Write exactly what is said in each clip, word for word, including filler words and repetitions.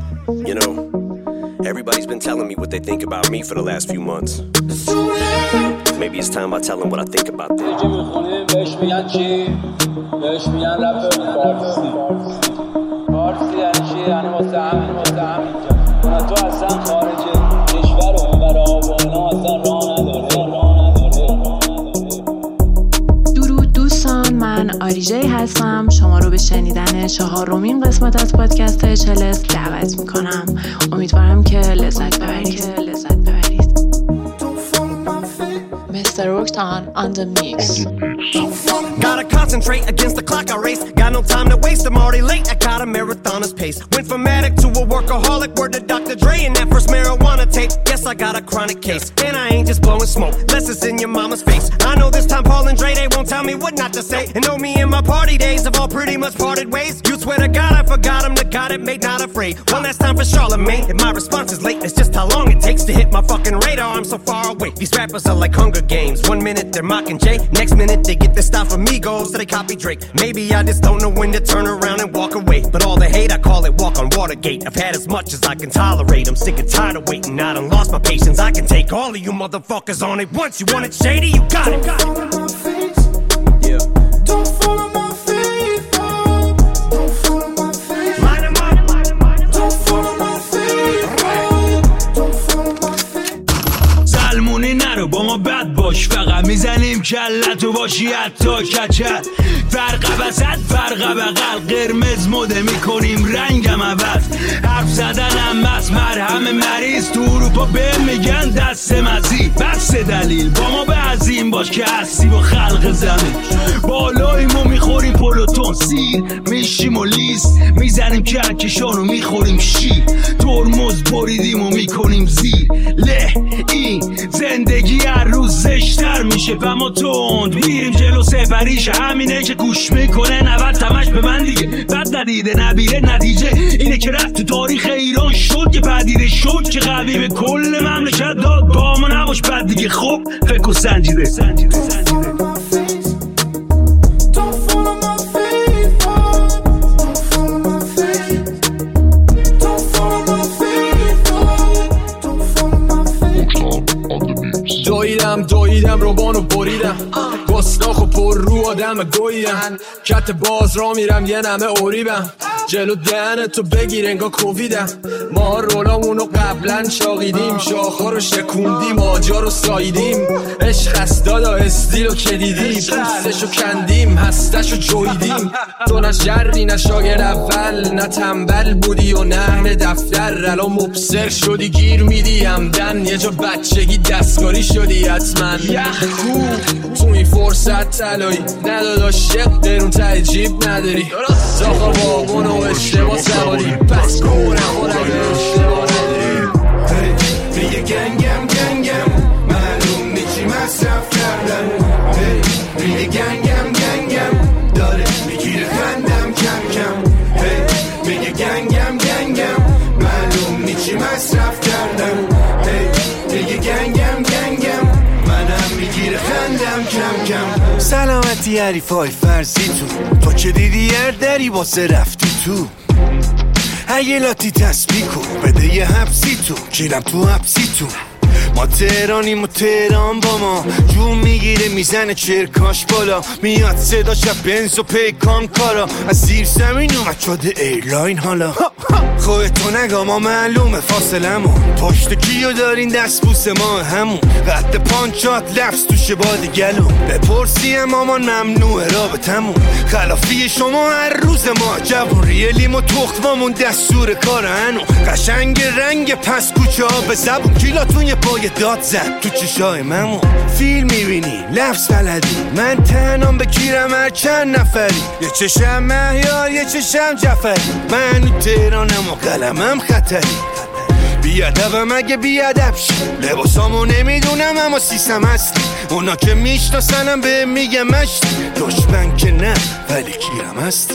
You know, everybody's been telling me what they think about me for the last few months. Maybe it's time I tell them what I think about them. بهش میگن چی؟ بهش میگن رپ فارسی. فارسی یعنی چی؟ یعنی واسه همین واسه همین جا. تو اصلا خارج کشور و اونور آب و اینا اصلا راه نداره. راه نداره. درود دوستان، من آریجی هستم. شما رو به شنیدن چهارمین قسمت از پادکست چلس دعوت میکنم. امیدوارم که لذت ببرید. لذت ببرید. Mister Rockton on the mix. Gotta concentrate against the clock I race. Got no time to waste, I'm already late. I got a marathoner's pace. Went from addict to a workaholic. Word to Doctor Dre and that first marijuana tape. Yes, I got a chronic case. And I ain't just blowing smoke, less it's in your mama's face. I know this time Paul and Dre, they won't tell me what not to say. And know me and my party days have all pretty much parted ways. You swear to God I forgot him, the God it made, not afraid. One last time for Charlemagne. If my response is late, it's just how long it takes to hit my fucking radar. I'm so far away. These rappers are like Hunger Games. One minute they're mocking Jay, next minute they get their style from Migos, so they copy Drake. Maybe I just don't know when to turn around and walk away. But all the hate, I call it walk on Watergate. I've had as much as I can tolerate. I'm sick and tired of waiting. I done lost my patience. I can take all of you motherfuckers on it once. You want it shady, you got it. Don't follow my face. Yeah. Don't follow my face. Don't follow my face. Line 'em up. Don't follow my face. Don't follow my face. زلمونی نرو با ما بد باش، فقط میزنیم کلتو باشی حتی کچت. فرق وسط فرق بغل قرمز مده میکنیم رنگم عوض. حرف زدنم بس مرهم مریض، تو اروپا به میگن دست مزی. بس دلیل با ما به عظیم باش که هستی با خلق زمین. بالاییم و میخوریم پلوتون سیر، میشیم و لیست میزنیم کهکشان و میخوریم شیر. ترمز بریدیم و میکنیم زیر له. این زندگی هر روز زشتر میشه و ما تند میریم جلو سفریش. همینه که گوش میکنه نود تمش به من دیگه. بد ندیده نبیره نتیجه اینه که رفت تو تاریخ ایران شد که پدیده شد که قوی به کل مملکت داد. با ما نباش بد دیگه. خب فکر و سنجیده سنجیده سنجیده دویدم دویدم روبانو بریدم گستاخ و پر رو آدم گویدم. کت باز را میرم یه نمه اوریبم جلو دهن تو بگیر انگا کوویدم. ما رولامونو قبلا چاقیدیم، شاخا رو شکوندیم، آجا رو ساییدیم. عشق هست دادا استیلو کدیدی، پوستشو کندیم هستشو جویدیم. تو نه شری نه شاگرد اول، نه تنبل بودی و نه اهل دفتر. الان مبصر شدی گیر میدی همدن، یه جا بچگی دستکاری شدی حتما. یخکو تو این فرصت تلایی ندادا شق درون ته جیب نداری. داخل واگون و اشتباه سواری پس کونه خورم اشتباه نداری. میگه گنگم گنگم معلوم نیچی مصرف کردن. میگه گنگم گنگم داره میگیره خندم کم کم. میگه گنگم گنگم معلوم نیچی مصرف کردن. میگه گنگم گنگم منم میگیره خندم کم کم. سلامتی حریفای فرضی تو تو که دیدی یه دری واسه رفتی تو. اگه لاتی تسبیح کن بده یه حبسی تو گیرم تو حبسی تو. ما تهرانیم و تهران با ما جون میگیره میزنه چرکاش بالا. میاد صدا شب بنز و پیکان کارا از زیر زمین اومد شده ایرلاین. حالا خودتو نگا ما معلومه فاصلمون پشت کیو دارین دست بوس ما همون. قد پانچات لفظ توشه باد گلو بپرسی مامان ممنوعه رابطمون. خلافی شما هر روز ما جوون ریلیم و تخت دستور کار هنو. قشنگ رنگ پس کوچه ها به زبون کیلاتون یه پای داد زد تو چشای ممون. فیلم میبینی لفظ بلدی من تنام بگیرم هر چند نفری. یه چشم مهیار یه چشم جعفری. من و تهرانم و قلمم خطری. بیادبم اگه بیادب شی لباسامو نمیدونم اما سیسم هستی. اونا که میشناسنم به میگه مشتی. دشمن که نه ولی کیرم هستی.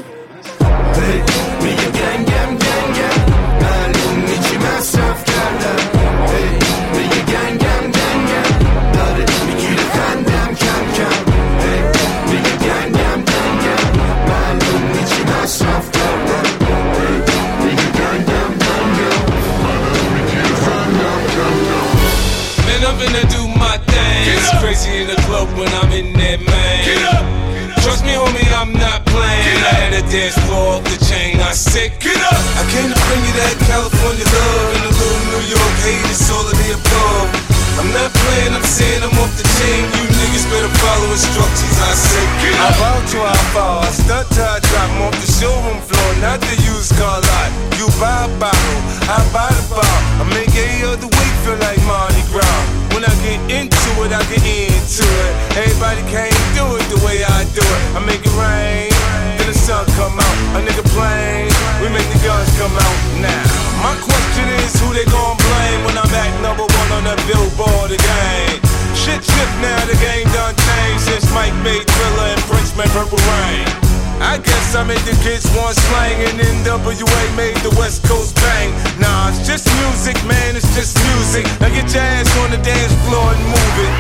میگه گنگم گنگم معلوم نیچی مصرف کردم. میگه گنگم گنگم داره میگیره خندم کم کم. میگه گنگم گنگم معلوم نیچی مصرف کردم. میگه گنگم گنگم crazy in the club when I'm in there, man. Get up! Trust me, homie, I'm not playing. I had a dance floor off the chain. I said, get up! I came to bring you that California love and a little New York hate. It's all of the above. I'm not playing, I'm saying I'm off the chain. You niggas better follow instructions. I said, get up! I bow to I fall. I stunt till I drop. I'm off the showroom floor, not the used car lot. You buy a bottle, I buy the bar. I make every other week feel like Mardi Gras. When I get into it, I get into it. Everybody can't do it the way I do it. I make it rain, then the sun come out. A nigga playing, we make the guns come out now. My question is who they gon' blame when I'm at number one on the Billboard again? Shit shift now, the game done changed since Mike made Thriller and Prince made Purple Rain. I guess I made the kids want slang and N W A made the West Coast bang. Nah, it's just music, man, it's just music. Now get your ass on the dance floor and move it.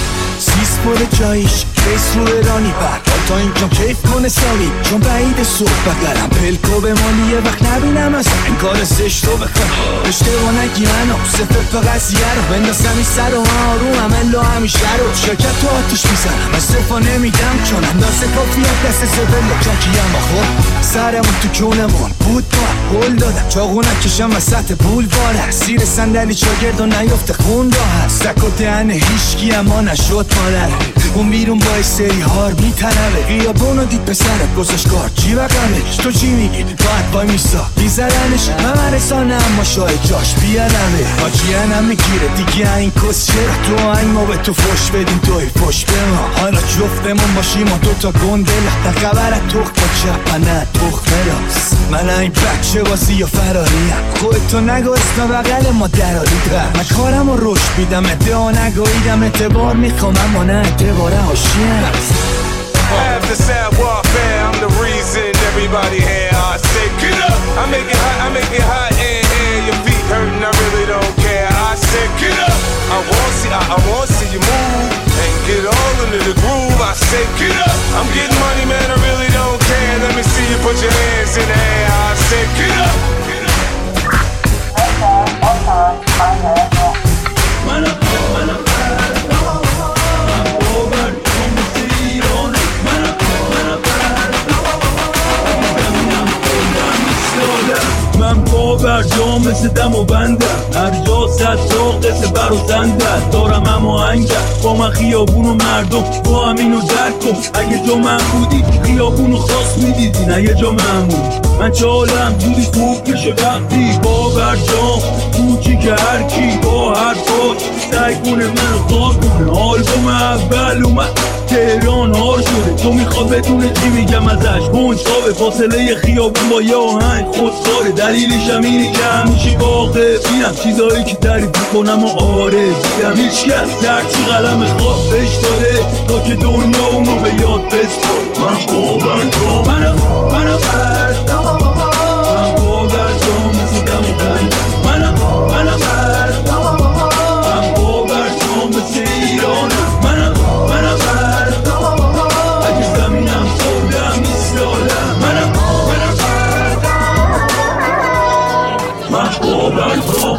سیس پر جایش کیس رو ایرانی بعد تا اینجا کیف کنه سالی چون بعید صبح بگرم پلکو به مالی یه وقت نبینم از این کار زشت رو بکن اشتباه نگی منو صفت به قضیه رو بندازم این سر و آروم الا همیشه رو شرکت تو آتیش میزنم استفا نمیدم چون اندازه کافیت دست سبله چاکیم آخور سرمون تو کونمون بود با قول دادم چاقو نکشم وسط بول باره سیر صندلی چاگرد و نیفته خون را هست دک و دهن هیچکی اما نشد مادر اون بیرون با سری هار میتنوه غیابونو دید به سرت گذاشت کار چی بقمش تو چی میگی باید بای میسا بیزرنش من رسانه اما شاید جاش بیارمه آجیانم میگیره دیگه این کس چرا تو این ما به تو فش بدیم توی فش به ما حالا جفتمون باشیم و دوتا گنده لحظه خبرت تخت با چپنه تخت راست من این بچه بازی و فراریم خودتو نگو اسم بغل ما دراری در من کارم رو رشد بیدم ادعا نگویدم اعتبار میخوام اما نه اعتبار هاشیم After sad warfare, I'm the reason everybody here. I say, get up! I make it hot, I make it hot in here. Your feet hurting, I really don't care. I said, get up! I want see, I, I want see you move and get all into the groove. I said, get up! I'm getting money, man, I really don't care. Let me see you put your hands in the air. I said, get up! Get up! Man up, man up. من باور جام مثل دم و بنده هر جا صد تا قصه بر و زنده دارم اما انگه با من خیابون و مردم با همینو درک کن اگه جا من بودی خیابونو خواست میدیدی نه یه جا من بود من چالم جوری خوب میشه وقتی باور جام کوچی که هر کی با هر پاک سعی کنه منو خوار کنه آلبوم اول اومد تهران هار شده تو میخواد بدونه چی میگم ازش کنجکاوه فاصله خیابون با یه آهنگ خودکاره دلیلش هم اینه که همیشه واقع بینم چیزایی که تعریف کنم و آره دیدم هیچ کس درچی قلم خواب بهش داره تا که دنیا اونو به یاد بسپار من باور جام منم منم بردم من باور جام مثل دم و بند منم منم بردم من باور جام مثل ایرانم منم منم بردم اگه زمینم خودم میسالم منم منم بردم من باور جام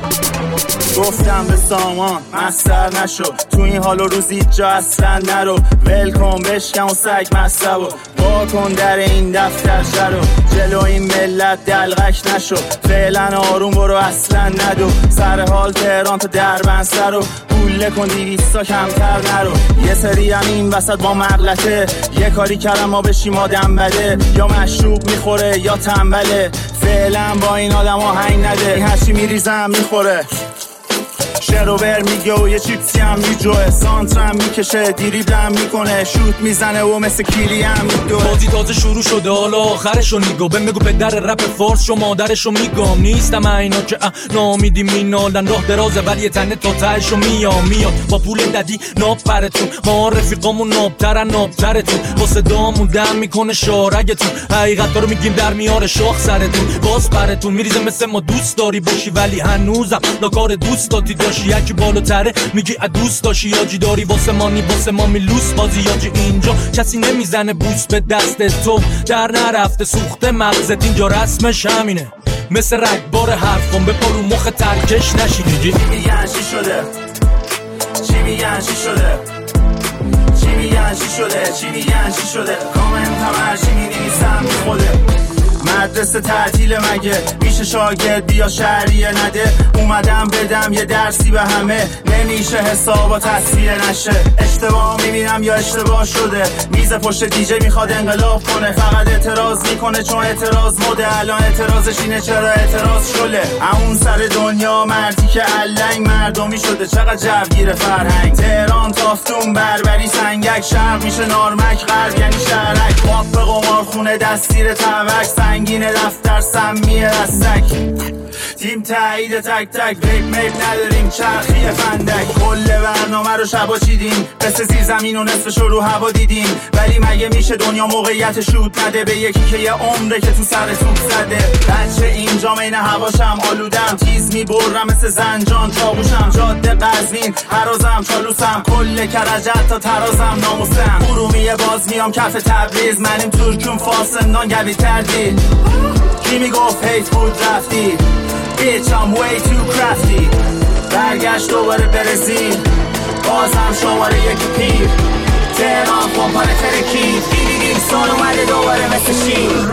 گفتم به سامان مستر نشو تو این حال و روزی جا اصلا نرو ول کن بشکن و سگ مصب و با کن در این دفتر شرو جلو این ملت دلغک نشو فعلا آروم برو اصلا ندو سر حال تهران تا دربند سر و گوله کن دیویستا کمتر نرو یه سری هم این وسط با مغلطه یه کاری کردم ما بشیم آدم بده یا مشروب میخوره یا تنبله فعلا با این آدم آهنگ نده این هرچی میریزم میخوره شروور میگه و یه چیپسی هم میجوه سانترم میکشه دیریبلم میکنه شوت میزنه و مثل کیلی هم میدوه بازی تازه شروع شده حالا آخرشو نگو بهم بگو پدر رپ فارس شو مادرشو میگم نیستم اینا که نامیدی مینالن راه درازه ولی یه تنه تا تهشو میام میاد با پول ددی ناب براتون ما رفیقامون نابترن نابترتون واسه دامون دم میکنه شارگتون حقیقت رو میگیم در میاره شاخ سرتون باز براتون میریزه مثل ما دوست داری باشی ولی هنوزم لاکار دوست دادی داشی یکی بالاتره میگی دوست داشی یاجی داری واسه مانی واسه ما میلوس بازی یاجی اینجا کسی نمیزنه بوس به دست تو در نرفته سوخته مغزت اینجا رسمش همینه مثل رگبار حرفم به پارو مخ ترکش نشی دیگه چی میگن چی شده چی میگن چی شده چی میگن چی شده چی میگن چی شده کامنت همه چی می‌نویسم بی خوده مدرسه تعطیل مگه میشه شاگرد بیا شهریه نده اومدم بدم یه درسی به همه نمیشه حسابا تصفیه نشه اشتباه میبینم یا اشتباه شده میز پشت دیجی میخواد انقلاب کنه فقط اعتراض میکنه چون اعتراض مده الان اعتراضش اینه چرا اعتراض شله اون سر دنیا مردی که علنگ مردمی شده چقدر جوگیر فرهنگ تهران تافتون بربری سنگک شرق میشه نارمک غرب یعنی شهرک باپ به قمارخونه دستیر توک سنگین دفتر سمیه رستک تیم تایید تک تک ریپ میپ نداریم چرخی فندک کل برنامه رو شبا چیدیم قصه زیر زمین و نصفش رو هوا دیدیم ولی مگه میشه دنیا موقعیت شود نده به یکی که یه عمره که تو سر توپ زده بچه اینجا مین هواشم آلودم تیز میبرم مثل زنجان چاقوشم جاده قزوین هرازم چالوسم کل کرجت تا ترازم ناموسم ارومیه باز میام کف تبریز منیم ترکون فاسندان گوی کردی کی میگفت هیت بود رفتی Bitch, I'm way too crafty برگشت دوباره برزیل بازم شماره یکی پیر تهران پمپانه ترکید دیدی سان اومده دوباره مثل شیر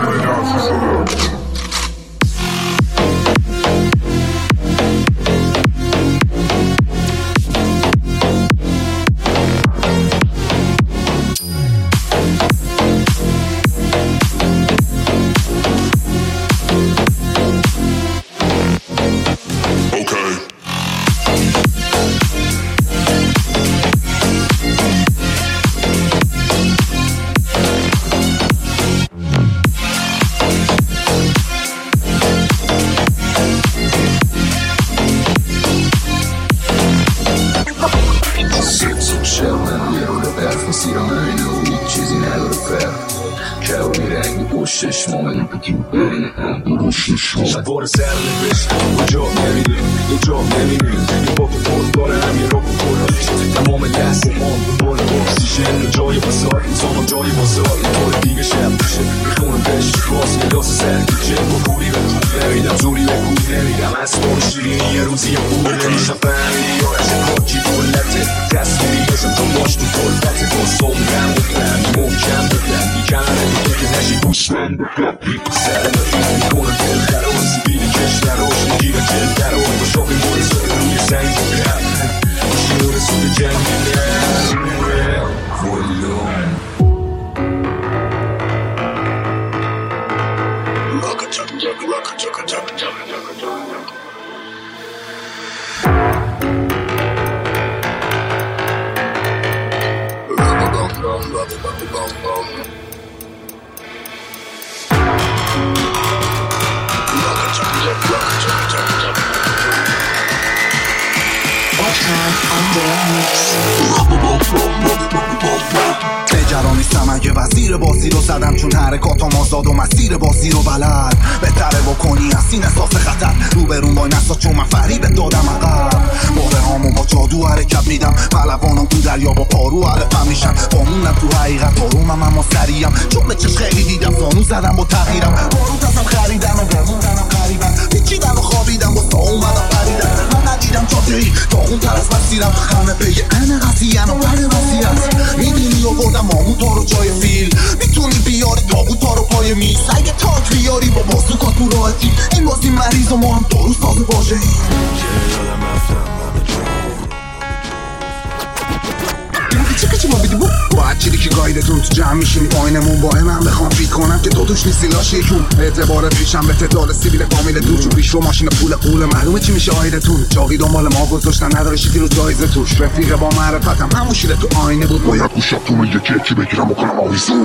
شبوار سر نوشت کجا نمیریم یه جا نمیریم یه با تو پول داره هم یه رو بکناش تمام دست ما بول اکسیژن جای بازار انسان جای بازار طور دیگه شب میشه میخونم بهش باز یه لاس سرگیجه با کوری به کوب نمیدم زوری به کوب نمیدم از بار شیرینی یه روزی یه پول نمیشم فهمیدی یا از کاکی دولته تصویریشم تا باش تو طلبته با صومرم بکنم محکم بکنم بیکنه دیگه که نشی گوشمند بکنم سر نفید میکنم دل خراز بیلی کشتر روش نگیره جل در آن با شاقی مورز روی سنگ بکنم شیور سود جنگی نمیره ولون Rock a chuck chuck rock a chuck chuck chuck تجرا نیستم اگه وزیر بازی رو زدم چون حرکاتم آزاد و مسیر بازی رو بلد بهتره بکنی از این احساس خطر روبرون با نسا چون من فریبت دادم عقب باره هامو با جادو حرکت میدم پهلوانم تو دریا با پارو علفم میشن بامونم تو حقیقت آرومم اما سریم چون به چش خیلی دیدم زانو زدم با تغییرم بارو دستم خریدم و برموندنم قریبم پیچیدم و خوابیدم با تا اومدم پریدم من ندیدم جادهی تا اون تر از مسیرم همه به یه انه قضیه و بر وضعیت میدونی و بردم مامون تا رو جای فیل میتونی بیاری تابوت تا رو پای میز اگه تاک بیاری با بازوکات تو راحتی این بازی مریض و ما هم دارو ساز باشه یادم رفتم چه کچی ما بیدی بود باید چیدی که گایدتون تو جمع میشینی پایینمون با من بخوام فیت کنم که تو توش نیستی لاش یکون اعتبار پیشم به تعداد سیبیل کامل دور چون پیش رو ماشین پول قول معلومه چی میشه آیدتون چاقی دنبال ما گذاشتن نداره شیدی رو جایزه توش رفیق با معرفتم همون شیره تو آینه بود باید گوشتون رو یکی یکی بگیرم و کنم آویزون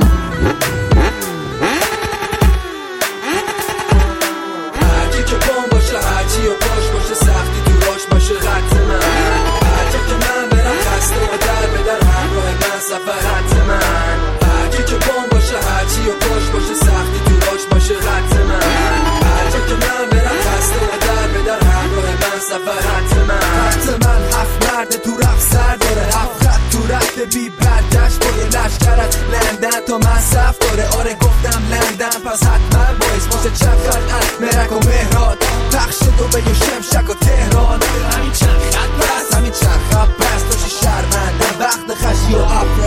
هرچی که بام باشه هرچی و باش باشه سختی تو باش باشه خط من هرچی که من برم خسته و در بدر همراه من سفر خط من هرچی که بام باشه هرچی و باش باشه سختی تو باش باشه خط من هرچی که من برم خسته و در بدر همراه من سفر خط من خط من هفت مرد تو رفت سر داره هفت خط تو رفت بی پردش باره لشکر از لندن تا من صف داره آره گفتم لندن پس حتما باید باشه چند خط مرک و مهران پخش دو به شمشک و تهران همین چند خط بس همین چند خط بس داشتی شرمنده وقت خشی و افراد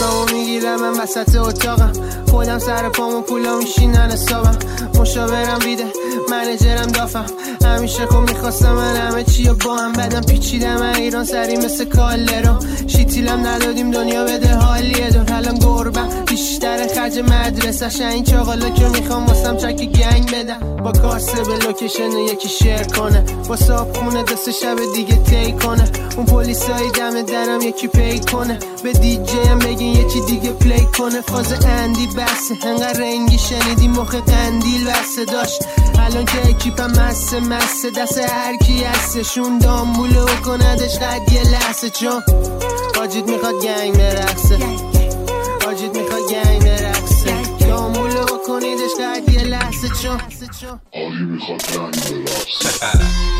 نفسامو میگیرم من وسط اتاقم، خودم سر پامو پولا میشینن حسابم، مشاورم بیده منیجرم دافم، همیشه خب میخواستم من همه چی رو با هم بدم، پیچیدم من ایران سری مثل کالرو، شیتیلم ندادیم دنیا بده حالیه دور، الان گربم بیشتر خرج مدرسه، این چاقالا که میخوام واسم چک گنگ بدم، با کاسه به لوکیشن یکی شیر کنه، با صاحب خونه دست شب دیگه تی کنه، اون پلیسای دم درم یکی پی کنه، به دیجی هم بگین یه چی دیگه پلی کنه، فاز اندی بسه انقدر رنگی شنیدی مخ قندیل بسه داشت، الان که اکیپم مسه مسه دست هر کی هستشون دامبولو کندش قد یه لحظه، چون آجید میخواد گنگ برقصه، آجید میخواد گنگ برقصه، دامبولو کنیدش قد یه لحظه، چون آجید میخواد گنگ برقصه.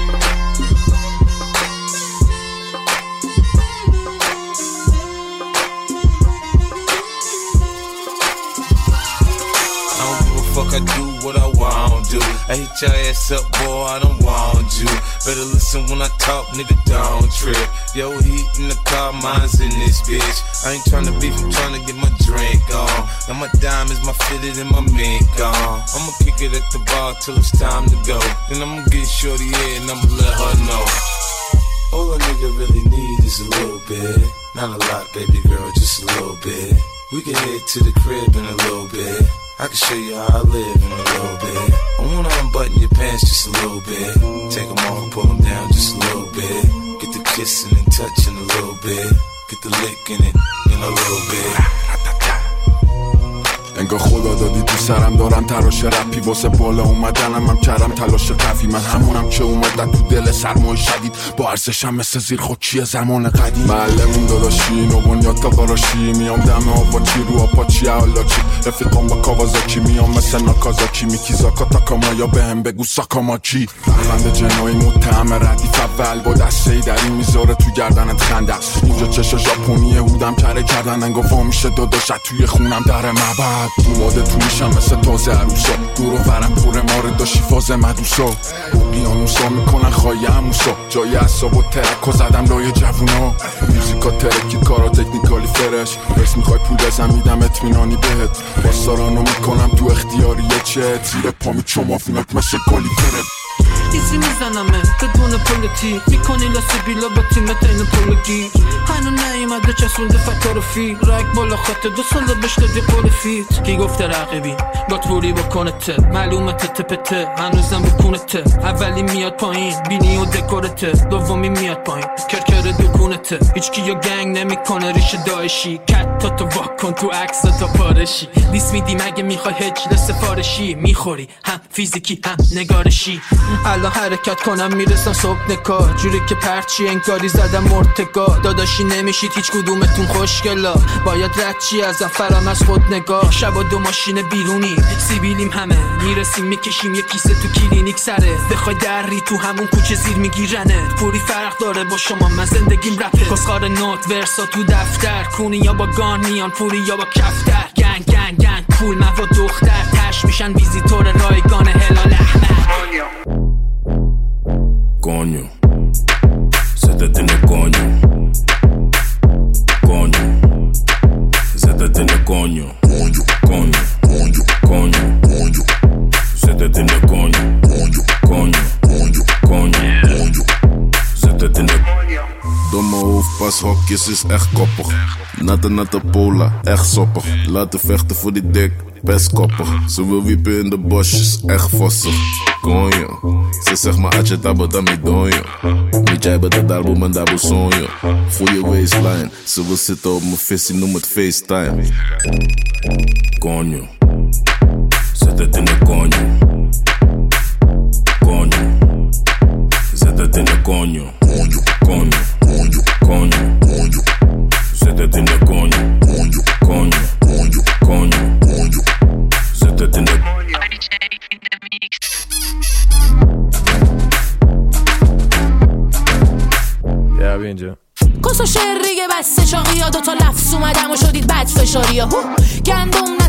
Fuck, I do what I want to. I hit your ass up, boy, I don't want you. Better listen when I talk, nigga, don't trip. Yo, heat in the car, mine's in this bitch. I ain't tryna beef, I'm tryna get my drink on. Now my diamonds, my fitted, and my mink on. I'ma kick it at the bar till it's time to go. Then I'ma get shorty here and I'ma let her know. All a nigga really need is a little bit. Not a lot, baby girl, just a little bit. We can head to the crib in a little bit. I can show you how I live in a little bit. I wanna unbutton your pants just a little bit. Take them off and pull them down just a little bit. Get the kissing and touching a little bit. Get the licking it in a little bit. انگار خدا دادی تو سرم دارم تراش رپی واسه بالا اومدنم هم کردم تلاش قفی، من همونم که اومدن تو دل سرمای شدید با ارزشم مثل زیر خاکی زمان قدیم، معلمون داداشی نو بنیاد تا قراشی، میام دم آباچی رو آپاچی اولاچی، رفیقام با کاوازاکی میام مثل ناکازاکی، میکی زاکا تاکاما یا بهم بگو ساکاماکی، بند جنایی متهم ردیف اول با دسته ای در این میذاره تو گردنت خنده است، اینجا چشا ژاپنی هودم کره کردن انگار وا میشه داداشت توی خونم در مبد، اومده تو میشم مثل تازه عروسا، دور و برم پر ماره داشتی فاز مدوسا، اقیانوسا میکنن خواهی اموسا، جای اصاب و ترک و زدم لای جوونا، موزیکا ترکی کارا تکنیکالی فرش، برس میخوای پول بزن میدم اطمینانی بهت، باستارانو میکنم تو اختیاری چت، زیر پامی چمافینات مثل گالی فرد، ایزی میزنمه بدون پولتی، میکنی لاسیبیلا با تیمت این پولگی، هنو نیمده چسونده فتار فی، رک بالا خاطر دو ساله بش دادی قول فیت، کی گفته رقیبی گات روری بکنه ته، معلومه ته پته هنوزم بکنه ته، اولی میاد پایین بینی و دکورته، دومی میاد پایین کرکر دکونه ته، هیچ کی یا گنگ نمیکنه ریش داعشی، کت تا تو واکن تو عکس تا پارشی، دیس میدی مگه میخوای هجل سفارشی، میخوری هم فیزیکی هم نگارشی، الان حرکت کنم میرسم صبح نکار، جوری که پرچی انگاری زدم مرتگاه، داداشی نمیشید هیچ کدومتون خوشگلا، باید رد چی ازم فرام از خود نگاه، شبا دو ماشین بیرونی سیبیلیم همه، میرسیم میکشیم یه کیسه تو کلینیک سره، بخوای دری تو همون کوچه زیر میگیرنه، پوری فرق داره با شما من زندگیم رپه، کسخار نوت ورسا تو دفتر، کونی یا با گان میان پوری یا با کفتر، گنگ گنگ گنگ پول مواد دختر، تش میشن ویزیتور رایگان هلال احمر. Coño, se te tiene coño, coño, se te tiene coño, coño, coño, coño, coño, se te tiene coño, coño, coño, coño, coño, se te tiene coño. Domme hoofdpashokjes is echt koppig. Natte natte pola, echt soppig. Laten vechten voor die dik, best koppig. Ze wil wiepen in de bosjes, echt vossig. Konjo, ze zegt maar atje tabo dami donjo. Niet jij bent de darbo man dabo sonjo. Goeie waistline, ze wil zitten op mijn visie, noem het FaceTime. Konjo, zet het in de konjo. Konjo, zet het in de konjo. Konjo, konjo, konjo, konjo. Zet het in de konjo. Konjo, konjo, konjo, konjo. Zet het in de konjo. یا بیا اینجا کسو شریگه بسته چاقی ها دوتا لفظ اومدم و شدید بد فشاری ها گندم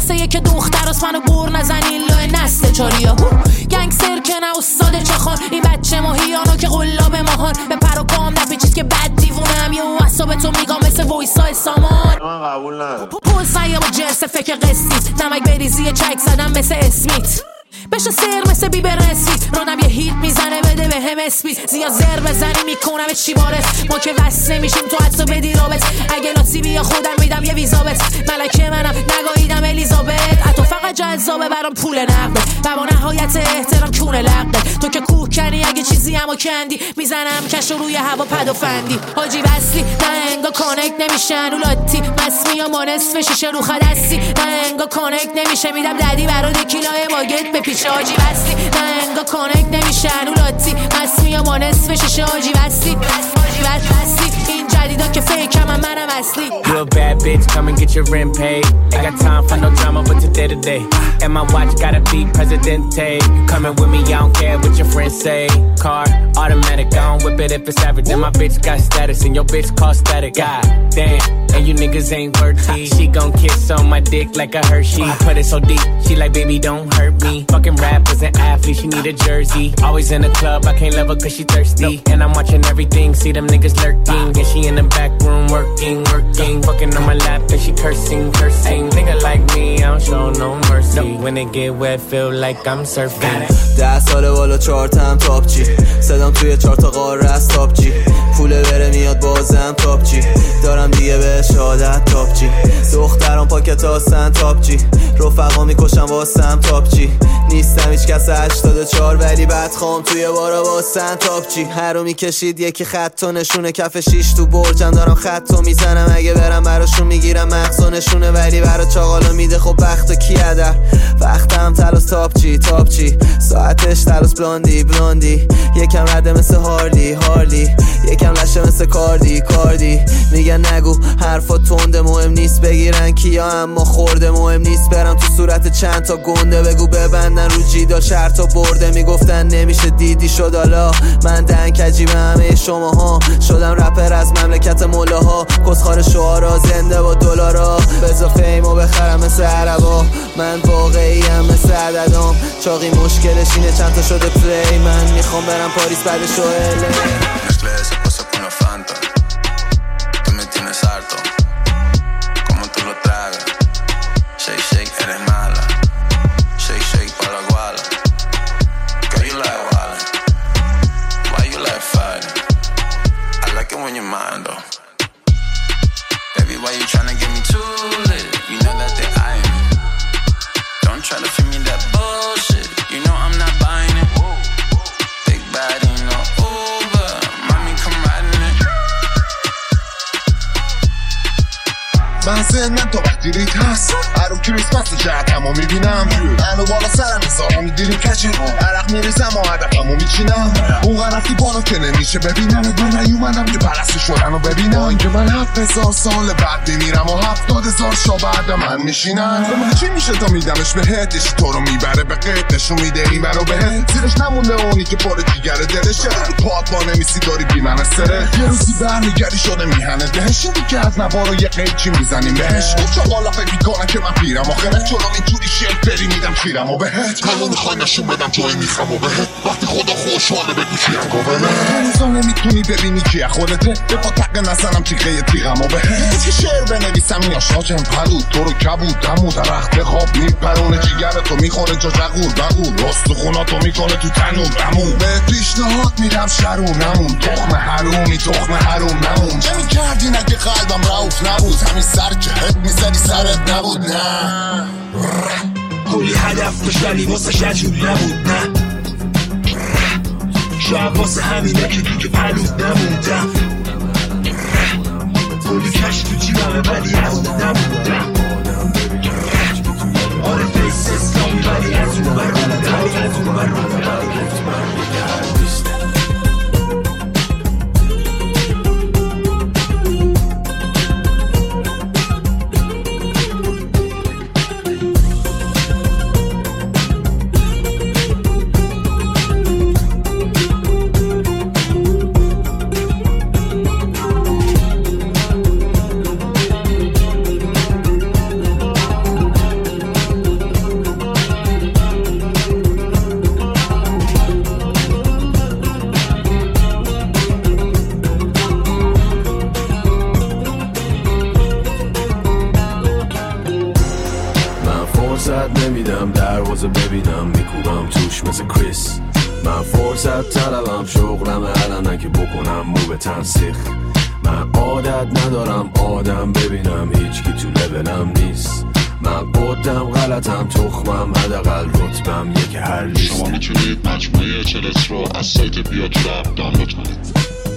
واسه که دختراست منو بور نزنین لو نسل چاریا گنگستر که نه استاد چخان این بچه ماهیانو که قلاب ماهان به پر و پام نپیچید که بد دیوونم یه اون اصابه تو میگم مثل وایسای سامان من قبول ندارم پوزنیه با جنس فکر قسطیت نمک بریزی چک زدم مثل اسمیت بشه سر مثل بیبر اسمیت رادم یه هیت میزنه بده به هم اسمیت زیاد زر بزنی میکنم چی بارت ما که وصل نمیشیم تو حتی بدی رابط اگه لاتی بیا خودم میدم یه ویزابت ملکه منم نگاهیدم الیزابت حتی فقط جذابه برام پول نقده و با نهایت احترام کونه لقده تو که کوه کنی اگه چیزی همو کندی میزنم کش روی هوا پد و فندی حاجی وصلی نه انگا کانکت نمیشن و لاتی مسمی یا مانصف شیشه رو خدستی نه انگا کانکت نمیشه میدم ددی برات کیلای باگت بپیچه حاجی وصلی نه انگا کانکت نمیشن و لاتی مسمی یا مانصف شیشه حاجی وصلی حاجی وصلی این جدیدا که فیک هم منم اصلی You a bad bitch, come and get your rent paid. I got time for no drama, but today to day. And my watch gotta be Presidente. You coming with me, I don't care what your friends say. Car, automatic, I don't whip it if it's average. And my bitch got status, and your bitch call static. God damn, and you niggas ain't worthy. She gon' kiss on my dick like a Hershey. I put it so deep, she like, baby, don't hurt me. Fucking rappers and athletes, she need a jersey. Always in the club, I can't love her cause she thirsty. And I'm watching everything, see them niggas lurking. And she in the back room working, working. Fucking on my lap and she cursing, cursing. Nigga like me, I don't show no mercy. When it get wet, feel like I'm surfing. ده ساله بالا چارتم تاپ چی صدام توی چهار تا قاره از تاپ چی پوله بره میاد بازم تاپ چی دارم دیگه به شهادت تاپ چی دختران پاکت هستن تاپ چی رفقا میکشم واسم تاپ چی نیستم هیچ کس هشتاد و چهار ولی بدخوام توی بارا واسن تاپ چی هر رو میکشید یکی خط و نشونه کف شیش تو برجم دارم خط و میزنم اگه برم براشون میگیرم مغز و نشونه ولی برا چاقالا میده خب بخت و کی ادر وقتم تلاس تاپ چی تاپ چی ساعتش تلاس بلاندی بلاندی یکم رده مثل هارلی هارلی یکم لشه مثل کاردی کاردی میگن نگو حرفا تنده مهم نیست بگیرن کیا اما خورده مهم نیست برم تو صورت چند تا گنده بگو ببندن رو جیدا شرطا برده میگفتن نمیشه دیدی شد حالا من دنکجی به همه شماها شدم رپر از مملکت مولاها کسخار شعارا زنده با دلارا بزا فیمو بخرم مثل عربا من واقعی هم مثل عددام چاقی مشکلش اینه چند تا شده پلی من میخوام برم پاریس بعدش رو اله Mezclé ese cosa con una Fanta. Tú me tienes harto. Como tú lo tragas. Shake, shake, eres mala. Shake, shake pa' la guala. Girl, you like wildin'. Why you like fighting? I like it when you're mine though. Baby, why you tryna get me too lit? You know that they eyeing me. Don't try to feed me that bullshit. You know I'm not buying it. Big bad, you know. من سنم تا وقتی ریت هست هر کریسمس جهتمو میبینم منو بالا سرم حسابو میگیریم کچه عرق میریزم و هدفمو میچینم اون غرفی بانو که نمیشه ببینم من نیومدم که پرستی شدن رو ببینم اینکه من هفت هزار سال بعد میمیرم و هفتاد هزار شا بعد من میشینم من چی میشه تا میدمش بهت یشی تو رو میبره به قید نشون میده این منو بهت زیرش نمونده اونی که پر جیگره دلش چرا رو پاد با نمیسی داری بی من سره یه روزی برمیگردی شده میهنه دهش یکی که از نوارو یه قید چی زنیم بهش گفت چاقالا فکر میکنن که من پیرم آخره چون اینجوری شیل پری میدم چیرم و بهت همون میخوای نشون بدم توی میخم و بهت وقتی خدا خوشحاله بگو چیم گوهنه هنوزا نمیتونی ببینی چیه خودته دفا تقه نزنم چیقه تیغم و بهت که شعر بنویسم یا شاجم پلود تو رو کبود همو در رخت خواب میپرونه جیگر تو میخوره جا جغور بغور راست و خوناتو میکنه تو تنور نمون به پیشنهاد میرم شرون نمون تخم حرومی تخم حروم نمون چه میکردی نگه قلبم روف نبود همین سر که هد میزدی سرت نبود نه کلی هدف داشت ولی واسه شجور نبود نه شاید واسه همینه که تو که پلود نموندم کلی کش تو جیبمه ولی از اون نموندم آره فیس اسلامی ولی از اون بروندم از اون بروندم فرصت نمیدم دروازه ببینم میکوبم توش مثل کریس. من فرصت طلبم شغلم الانه که بکنم مو به تنسیخ. من عادت ندارم آدم ببینم هیچکی تو لبلم نیست. من قدم غلطم تخمم حداقل رتبم یک هر لیست. شما میتونید مجموعه چلس رو از سایت بیاد رپ دانلود کنید.